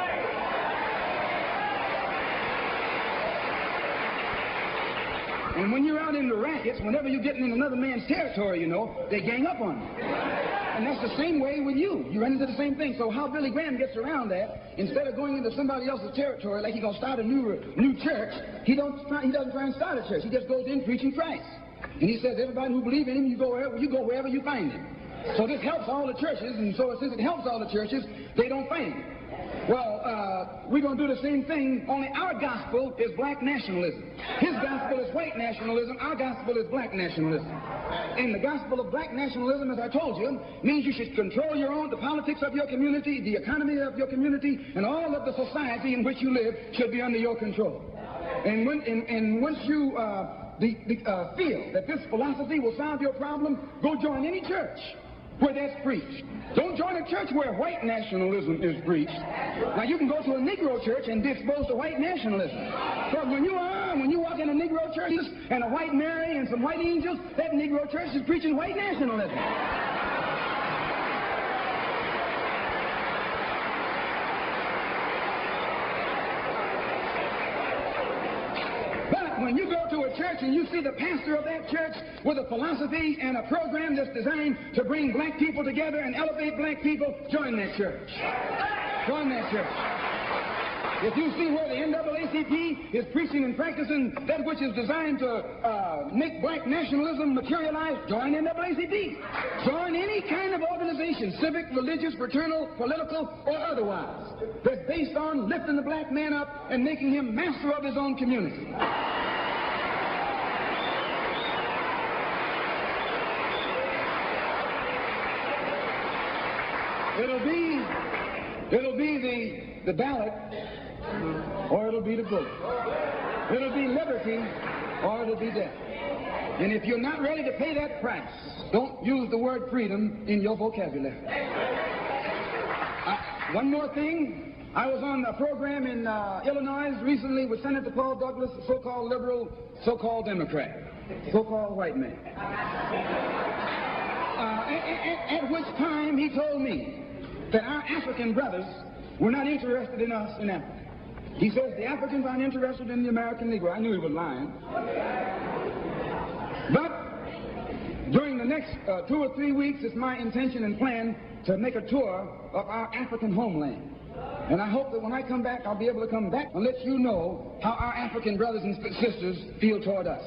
And when you're out in the rackets, whenever you're getting in another man's territory, you know, they gang up on you. And that's the same way with you. You run into the same thing. So how Billy Graham gets around that, instead of going into somebody else's territory like he's going to start a new new church, he, don't try, he doesn't try and start a church. He just goes in preaching Christ. And he says, everybody who believes in him, you go wherever you, go wherever you find him. So this helps all the churches, and so since it helps all the churches, they don't fight him. Well, uh, we're going to do the same thing, only our gospel is black nationalism. His gospel is white nationalism. Our gospel is black nationalism. And the gospel of black nationalism, as I told you, means you should control your own, the politics of your community, the economy of your community, and all of the society in which you live should be under your control. And, when, and, and once you uh, the, the, uh, feel that this philosophy will solve your problem, go join any church where that's preached. Don't join a church where white nationalism is preached. Now, you can go to a Negro church and be exposed to white nationalism. Because when you are, when you walk in a Negro church and a white Mary and some white angels, that Negro church is preaching white nationalism. When you go to a church and you see the pastor of that church with a philosophy and a program that's designed to bring black people together and elevate black people, join that church. Join that church. If you see where the N double A C P is preaching and practicing that which is designed to uh, make black nationalism materialize, join N double A C P. Join any kind of organization, civic, religious, fraternal, political, or otherwise, that's based on lifting the black man up and making him master of his own community. It'll be, it'll be the, the ballot, or it'll be the bullet. It'll be liberty, or it'll be death. And if you're not ready to pay that price, don't use the word freedom in your vocabulary. Uh, one more thing. I was on a program in uh, Illinois recently with Senator Paul Douglas, a so-called liberal, so-called Democrat, so-called white man. Uh, at, at, at which time he told me that our African brothers were not interested in us in Africa. He says the Africans aren't interested in the American Negro. I knew he was lying. But during the next uh, two or three weeks, it's my intention and plan to make a tour of our African homeland. And I hope that when I come back, I'll be able to come back and let you know how our African brothers and sisters feel toward us.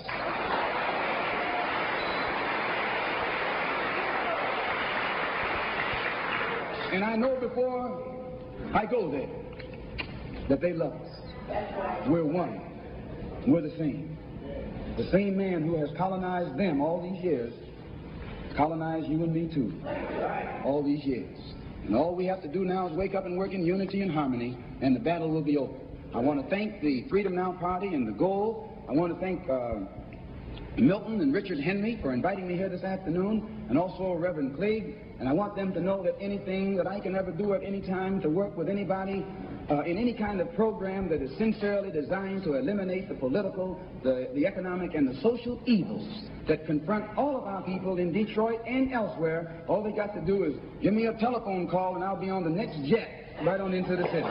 And I know before I go there that they love us. We're one. We're the same. The same man who has colonized them all these years colonized you and me too. All these years. And all we have to do now is wake up and work in unity and harmony, and the battle will be over. I want to thank the Freedom Now Party and the Goal. I want to thank uh, Milton and Richard Henry for inviting me here this afternoon, and also Reverend Clegg. And I want them to know that anything that I can ever do at any time to work with anybody uh, in any kind of program that is sincerely designed to eliminate the political, the, the economic, and the social evils that confront all of our people in Detroit and elsewhere, all they got to do is give me a telephone call and I'll be on the next jet right on into the city.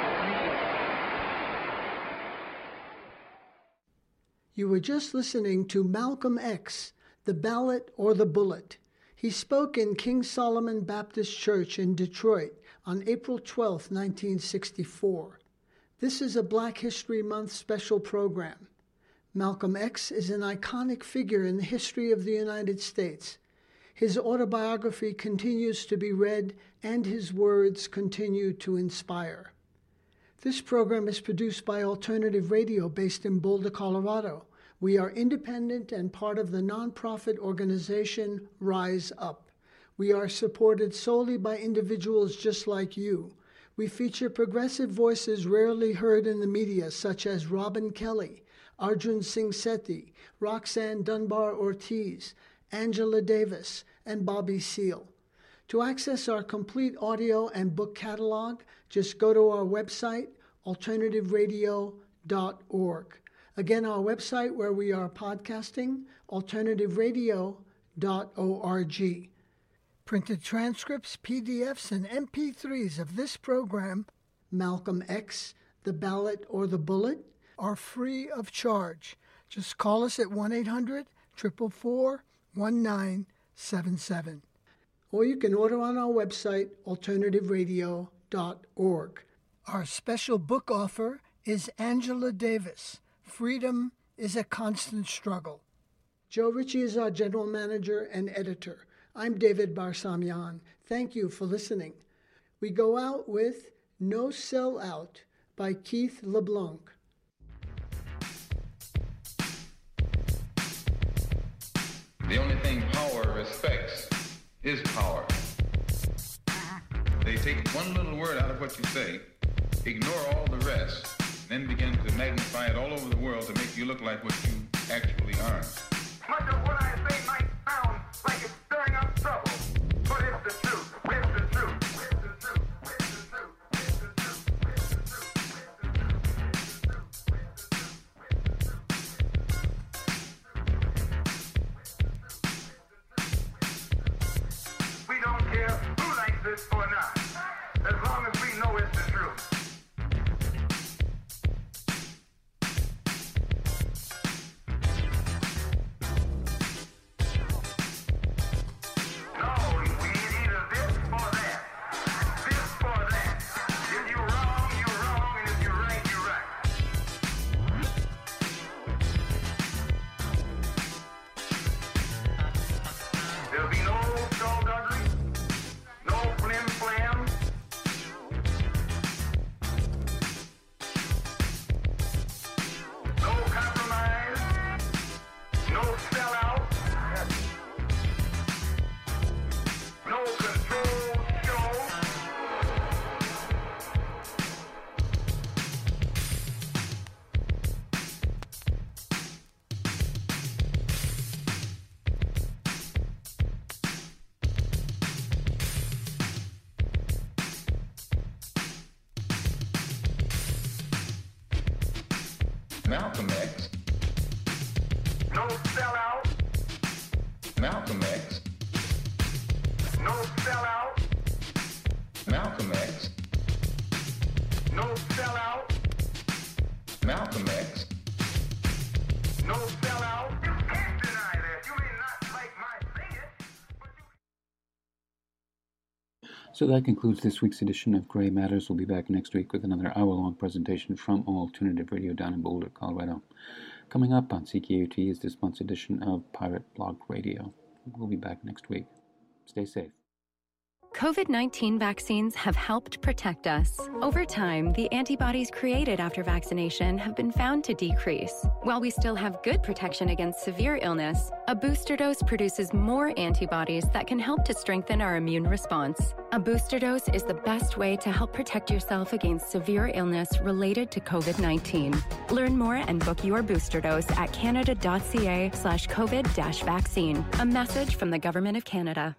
You were just listening to Malcolm X, The Ballot or the Bullet. He spoke in King Solomon Baptist Church in Detroit on April twelfth, nineteen sixty-four. This is a Black History Month special program. Malcolm X is an iconic figure in the history of the United States. His autobiography continues to be read, and his words continue to inspire. This program is produced by Alternative Radio based in Boulder, Colorado. We are independent and part of the nonprofit organization Rise Up. We are supported solely by individuals just like you. We feature progressive voices rarely heard in the media, such as Robin Kelly, Arjun Singh Sethi, Roxanne Dunbar Ortiz, Angela Davis, and Bobby Seale. To access our complete audio and book catalog, just go to our website, alternative radio dot org. Again, our website where we are podcasting, alternative radio dot org. Printed transcripts, P D Fs, and M P threes of this program, Malcolm X, The Ballot or the Bullet, are free of charge. Just call us at one eight hundred, four four four, one nine seven seven. Or you can order on our website, alternative radio dot org. Our special book offer is Angela Davis, Freedom is a Constant Struggle. Joe Ritchie is our general manager and editor. I'm David Barsamian. Thank you for listening. We go out with No Sell Out by Keith LeBlanc. The only thing power respects is power. They take one little word out of what you say, ignore all the rest, then begin to magnify it all over the world to make you look like what you actually are. Much of what I say might sound like it's stirring up trouble, but it's the truth. It's the truth. It's the truth. It's the truth. It's the truth. It's the truth. We don't care who likes this or not, as long as we know it's the truth. Malcolm X. No sellout. Malcolm X. No sellout. Malcolm X. No sellout. Malcolm X. No sellout. You can't deny that. You may not like my saying, but you... So that concludes this week's edition of Gray Matters. We'll be back next week with another hour-long presentation from Alternative Radio down in Boulder, Colorado. Coming up on C K U T is this month's edition of Pirate Blog Radio. We'll be back next week. Stay safe. COVID nineteen vaccines have helped protect us. Over time, the antibodies created after vaccination have been found to decrease. While we still have good protection against severe illness, a booster dose produces more antibodies that can help to strengthen our immune response. A booster dose is the best way to help protect yourself against severe illness related to COVID nineteen. Learn more and book your booster dose at canada.ca slash COVID dash vaccine. A message from the Government of Canada.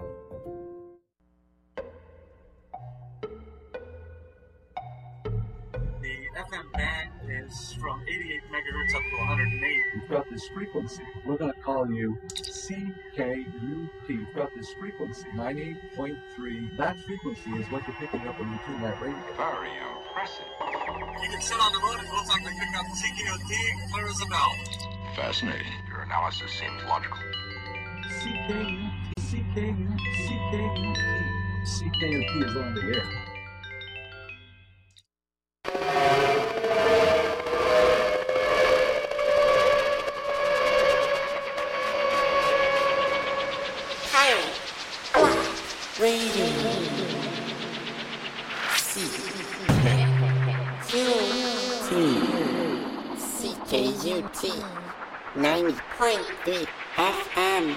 F M band is from eighty-eight megahertz up to one hundred eight. You've got this frequency. We're going to call you C K U T. You've got this frequency, ninety-eight point three. That frequency is what you're picking up when you tune that radio. Very impressive. You can sit on the road and it looks like we picked up C K U T clear as a bell. Fascinating. Your analysis seems logical. C K U T, C K U T, C K U T. C K U T is on the air. C K U T ninety point three F M.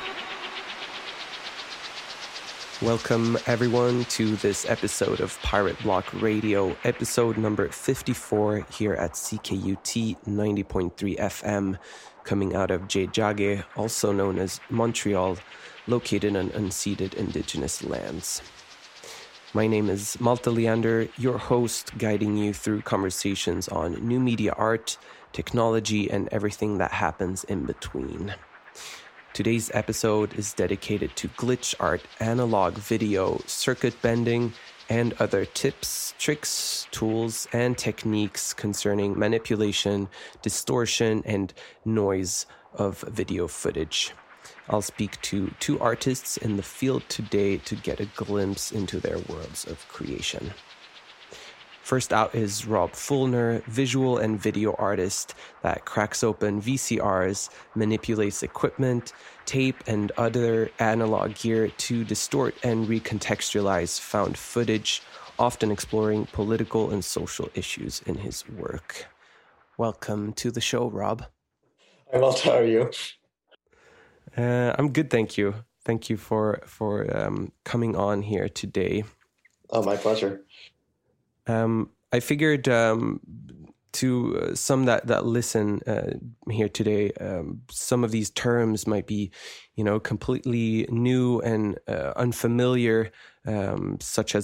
Welcome everyone to this episode of Pirate Block Radio, episode number fifty-four here at C K U T ninety point three F M, coming out of Tiohtià:ke, also known as Montreal, located on unceded indigenous lands. My name is Malte Leander, your host, guiding you through conversations on new media art, technology, and everything that happens in between. Today's episode is dedicated to glitch art, analog video, circuit bending, and other tips, tricks, tools, and techniques concerning manipulation, distortion, and noise of video footage. I'll speak to two artists in the field today to get a glimpse into their worlds of creation. First out is Rob Fulner, visual and video artist that cracks open V C Rs, manipulates equipment, tape, and other analog gear to distort and recontextualize found footage, often exploring political and social issues in his work. Welcome to the show, Rob. Hi, Malte, how are you? Uh, I'm good, thank you. Thank you for, for um, coming on here today. Oh, my pleasure. Um, I figured um, to uh, some that, that listen uh, here today, um, some of these terms might be, you know, completely new and uh, unfamiliar, um, such as